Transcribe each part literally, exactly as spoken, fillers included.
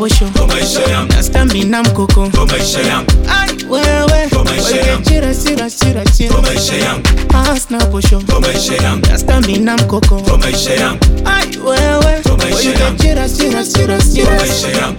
posho na stamina mkoko ai wewe chira chira chira chira asna posho na stamina mkoko ai wewe chira chira chira chira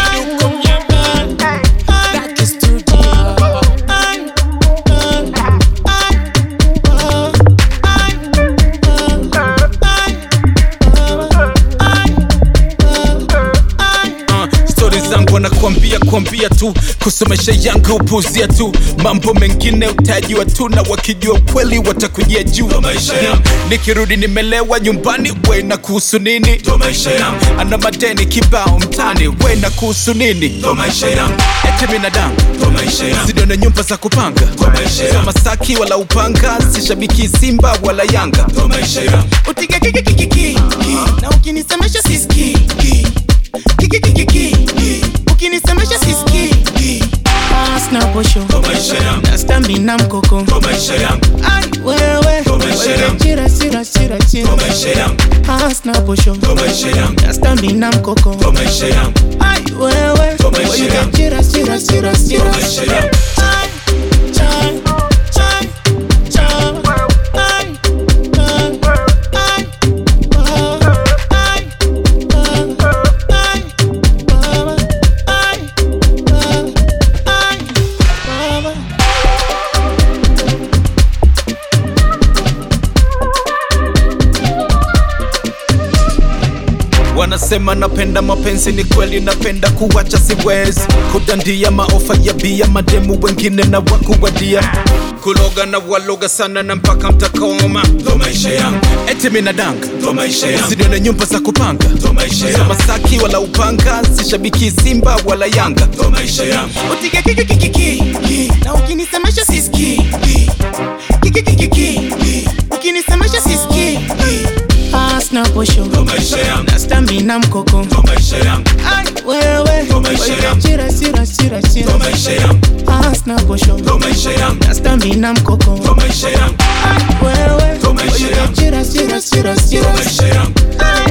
Wanakuambia kuambia tu kusomesha yanga upuzia tu mambo mengine utajua tu na wakijua kweli watakujia juu nikirudi nimelewa nyumbani we na kuhusu nini ana madeni kibao mtani we na kuhusu nini eti binadamu sidona nyumba za kupanga Masaki wala upanga sishabiki Simba wala Yanga utiga kiki kiki kiki na ukinisemesha siski kiki kiki kiki ukinisemesha siski asna posho na stamina mkoko ai wewe chira chira chira chira asna posho na stamina mkoko ai wewe chira chira chira chira Wanasema napenda mapenzi ni kweli napenda kuwacha siwezi kudandia maofa ya bia mademu wengine na wakuwadia kuloga na waloga sana na mpaka mtakoma eti minadanga usidione nyumba za kupanga Masaki wala upanga sishabiki Simba wala Yanga utiga kiki kiki kiki na ukinisemesha siski kiki kiki kiki ukinisemesha siski asna posho na stamina mkoko ai wewe chira chira chira chira asna posho na stamina mkoko ai wewe chira chira chira chira